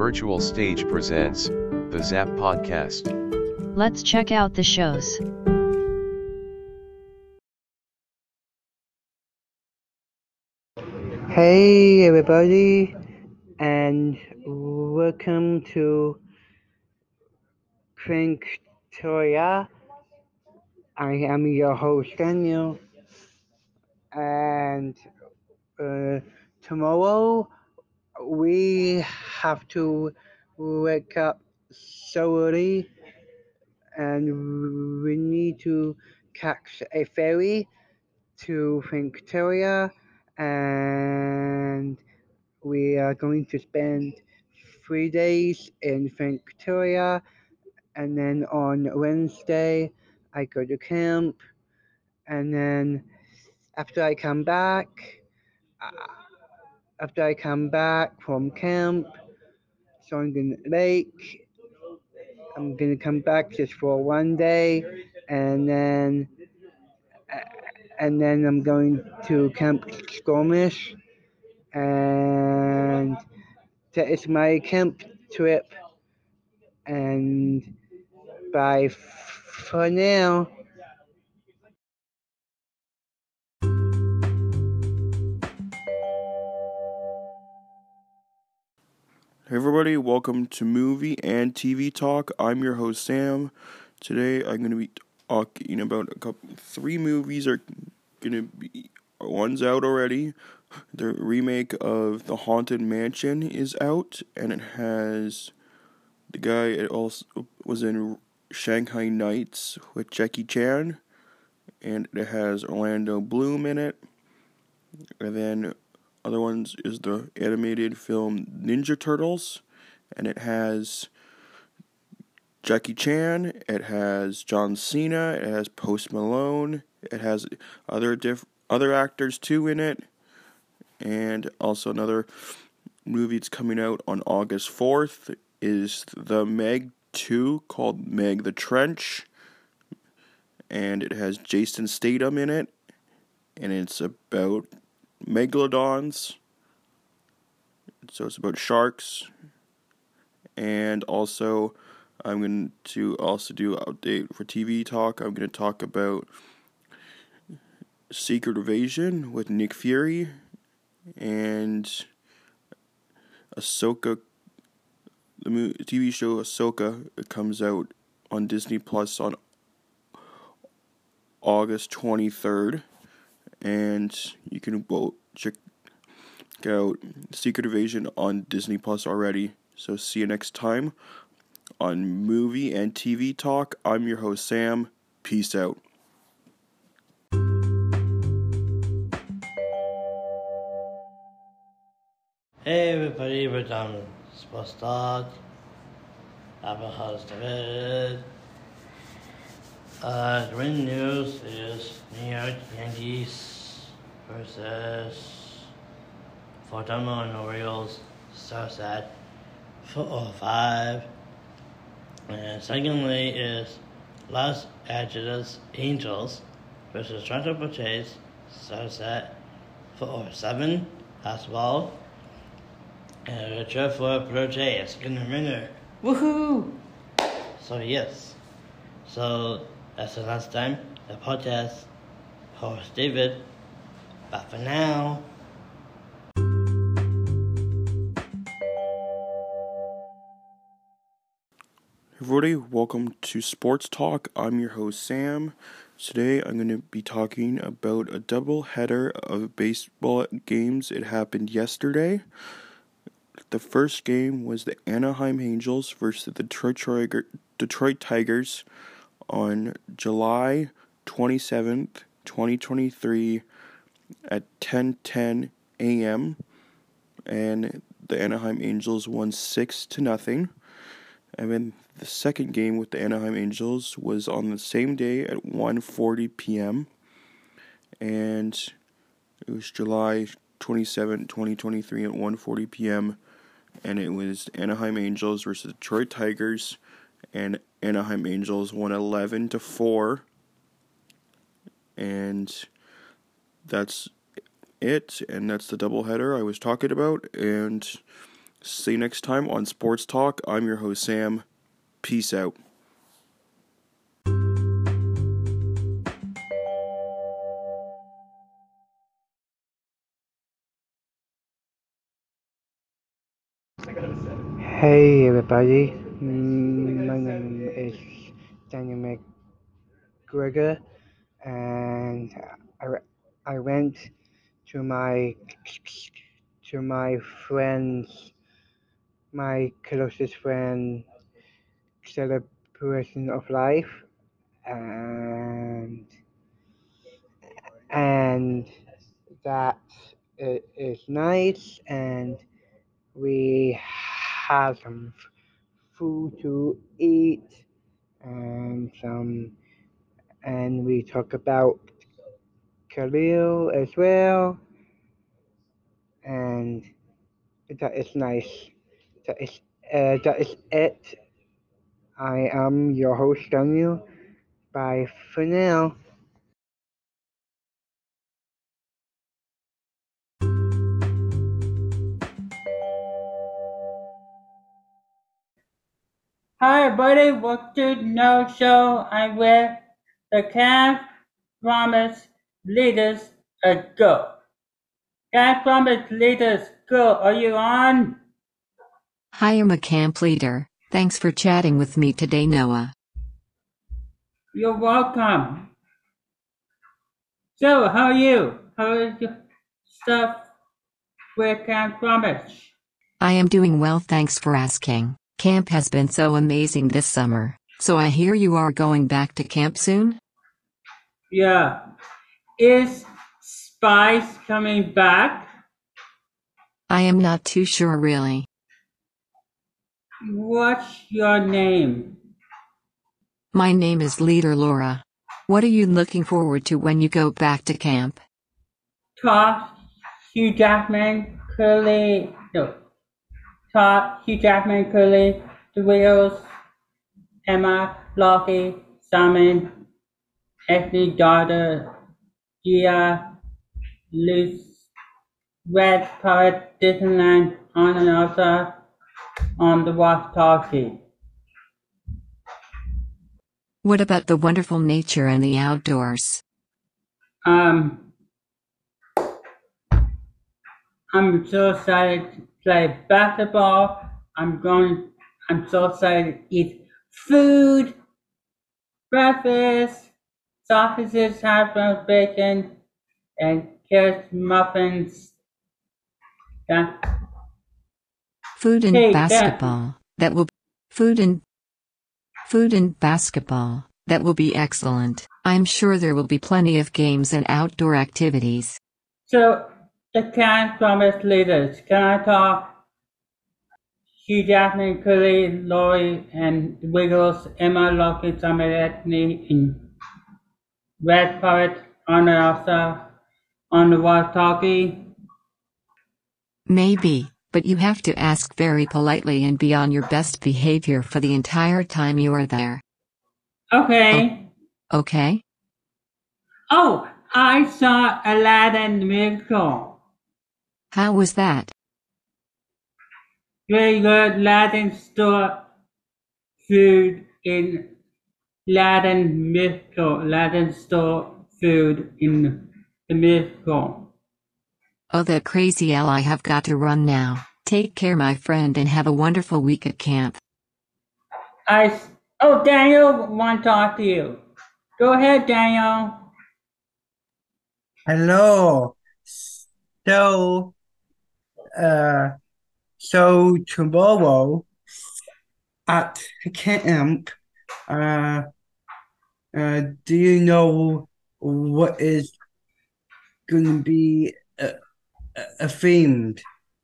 Virtual Stage presents the Zap Podcast. Let's check out the shows. Hey everybody, and welcome to Crinktoria. I am your host Daniel, and tomorrow we have to wake up so early, and we need to catch a ferry to Crinktoria, and we are going to spend 3 days in Victoria, and then on Wednesday I go to camp, and then after I come back, from camp, Songan Lake, I'm gonna come back just for one day, and then I'm going to Camp Skirmish, and that is my camp trip. And bye for now. Hey everybody, welcome to Movie and TV Talk. I'm your host Sam. Today I'm going to be talking about three movies are going to be, one's out already. The remake of The Haunted Mansion is out, and it has the guy, it also was in Shanghai Nights with Jackie Chan, and it has Orlando Bloom in it. And then other ones is the animated film Ninja Turtles, and it has Jackie Chan, it has John Cena, it has Post Malone, it has other actors too in it, and also another movie that's coming out on August 4th is the Meg 2 called Meg the Trench, and it has Jason Statham in it, and it's about megalodons, so it's about sharks. And also I'm going to also do an update for TV Talk. I'm going to talk about Secret Invasion with Nick Fury, and Ahsoka, the TV show Ahsoka. It comes out on Disney Plus on August 23rd, and you can check out Secret Invasion on Disney Plus already. So see you next time on Movie and TV Talk. I'm your host Sam. Peace out. Hey everybody, we're done with Sports Talk. I'm your host David. The winning news is New York Yankees versus Baltimore Orioles. Starts at 4:05. And secondly is Los Angeles Angels versus Toronto Blue Jays. Starts at 4:07 as well. And we're cheer for Blue Jays. Gonna winner. Woohoo! So yes. So that's the last time the podcast. Host David. But for now. Everybody, welcome to Sports Talk. I'm your host Sam. Today I'm going to be talking about a double header of baseball games. It happened yesterday. The first game was the Anaheim Angels versus the Detroit Tigers on July 27th, 2023 at 10:10 a.m. and the Anaheim Angels won 6-0. And then the second game with the Anaheim Angels was on the same day at 1:40 p.m. and it was July 27, 2023 at 1:40 p.m. and it was Anaheim Angels versus Detroit Tigers, and Anaheim Angels won 11-4. And that's it, and that's the doubleheader I was talking about. And See you next time on Sports Talk. I'm your host, Sam. Peace out. Hey everybody, my name is Daniel McGregor, and I went to my friend's, my closest friend celebration of life, and and that it is nice, and we have some food to eat, and we talk about Khalil as well, and that is nice. That is that is it. I am your host Daniel. Bye for now. Hi everybody, welcome to No Show. I'm with the Camp Promise Leaders Go. Camp Promise Leaders Go, are you on? Hi, I'm a camp leader. Thanks for chatting with me today, Noah. You're welcome. So, how are you? How is your stuff with Camp Promise? I am doing well, thanks for asking. Camp has been so amazing this summer. So I hear you are going back to camp soon? Yeah. Is Spice coming back? I am not too sure really. What's your name? My name is Leader Laura. What are you looking forward to when you go back to camp? Todd, Hugh Jackman, Curly, no. Todd, Hugh Jackman, Curly, The Wheels, Emma, Lockie, Simon, Anthony, Daughter, Gia, Luce, Red Pirate, Disneyland, on and Elsa, on the walkie-talkie. What about the wonderful nature and the outdoors? I'm so excited to play basketball. I'm so excited to eat food, breakfast, sausages, hash browns, bacon, and carrots, muffins. Yeah. Food and Hey, basketball. That will food and basketball. That will be excellent. I'm sure there will be plenty of games and outdoor activities. So, the Camp Promise Leaders, can I talk? Hugh Jackman, Curly, Lori, and the Wiggles, Emma, Lockie, Simon, Anthony, and Red Pirate, Anna, Elsa, on the walkie-talkie. Maybe, but you have to ask very politely and be on your best behavior for the entire time you are there. Okay. Okay? Oh, I saw Aladdin the Musical. How was that? Very good. Aladdin store food in Aladdin Musical. Aladdin store food in the musical. Oh, that crazy L, I have got to run now. Take care, my friend, and have a wonderful week at camp. Oh, Daniel want to talk to you. Go ahead, Daniel. Hello. So, so tomorrow at camp, do you know what is going to be themed?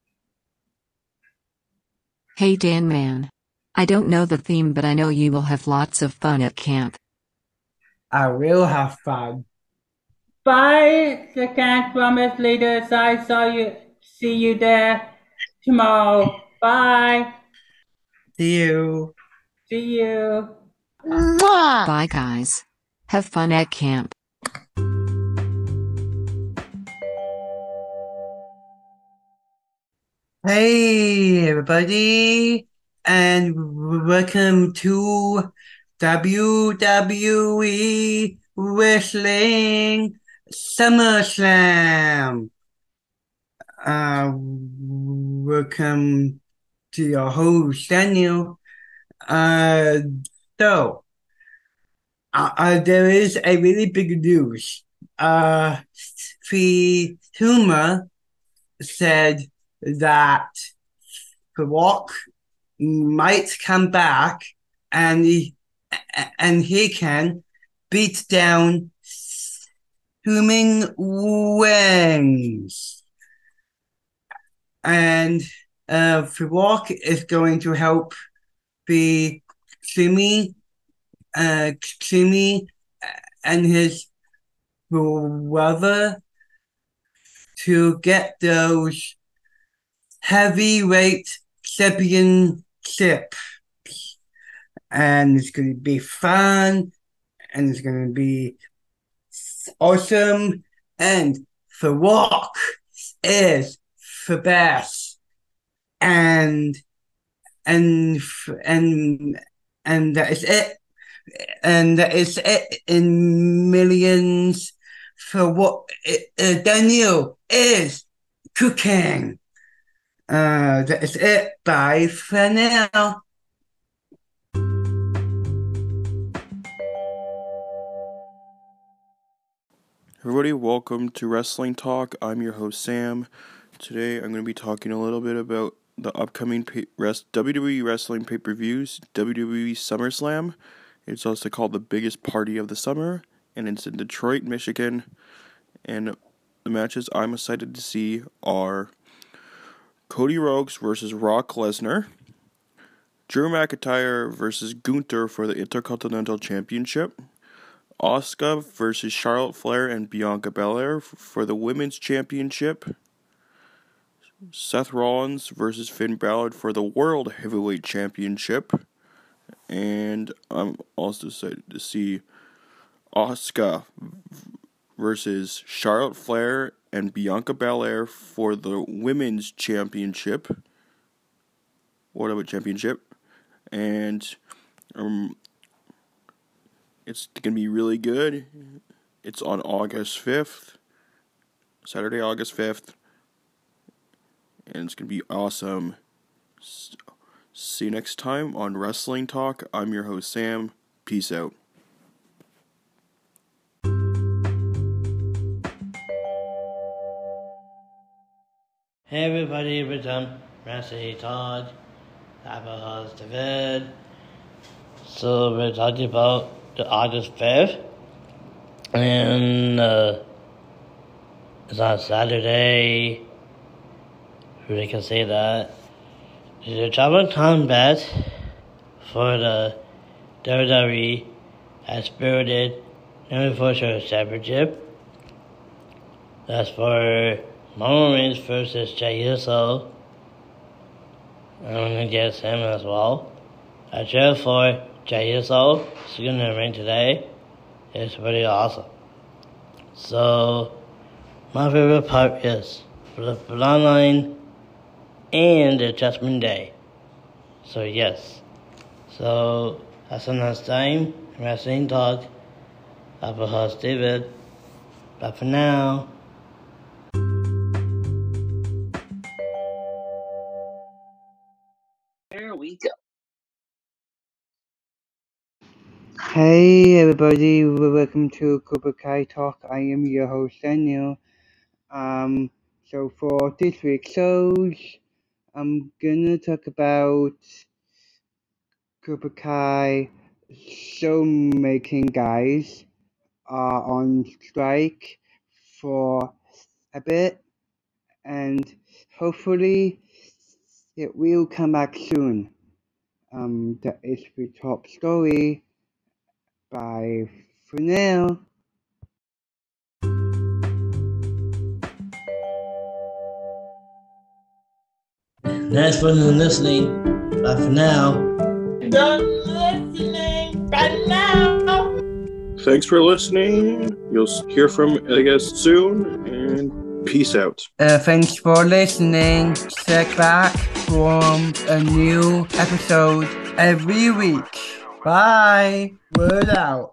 Hey, Dan man. I don't know the theme, but I know you will have lots of fun at camp. I will have fun. Bye, the Camp Promise Leaders. See you there tomorrow. Bye. See you. See you. Bye, guys. Have fun at camp. Hey everybody, and welcome to WWE Wrestling SummerSlam. Welcome to your host Daniel. Uh, so there is a really big news. The Huma said that The Rock might come back and he can beat down Human Wings. And The Rock is going to help the Jimmy and his brother to get those heavyweight championship. And it's going to be fun, and it's going to be awesome, and The Rock is the best, and that is it, and that is it in millions for what Daniel is cooking. That is it. Bye for now. Everybody, welcome to Wrestling Talk. I'm your host, Sam. Today, I'm going to be talking a little bit about the upcoming WWE Wrestling pay-per-views, WWE SummerSlam. It's also called the biggest party of the summer, and it's in Detroit, Michigan. And the matches I'm excited to see are Cody Rhodes versus Brock Lesnar, Drew McIntyre versus Gunther for the Intercontinental Championship, Asuka versus Charlotte Flair and Bianca Belair for the Women's Championship, Seth Rollins versus Finn Balor for the World Heavyweight Championship, and I'm also excited to see Asuka versus Charlotte Flair and Bianca Belair for the Women's Championship. Whatever championship. And it's going to be really good. It's on August 5th. Saturday, August 5th. And it's going to be awesome. See you next time on Wrestling Talk. I'm your host, Sam. Peace out. Hey everybody, we're done. Wrestling Talk. I'm a host, David. So we're talking about the August 5th. And it's on Saturday. Really can say that. There's a Tribal Combat for the WWE as Spirited Universal Championship. That's for Roman Reigns versus Jey Uso. I'm gonna get him as well. I cheer for Jey Uso. He's gonna ring today. It's pretty awesome. So, my favorite part is for the Bloodline and the Judgment Day. So, yes. So, that's the next time. Wrestling Talk. I'm your host, David. Bye for now. There we go. Hey everybody, welcome to Cobra Kai Talk. I am your host Daniel. So for this week's shows, I'm gonna talk about Cobra Kai show making guys are on strike for a bit, and hopefully it will come back soon. That is the top story. Bye for now. Thanks for listening. Bye for now. Done listening. Bye now. Thanks for listening. You'll hear from, I guess, soon. And Peace out. Thanks for listening. Check back for a new episode every week. Bye. Word out.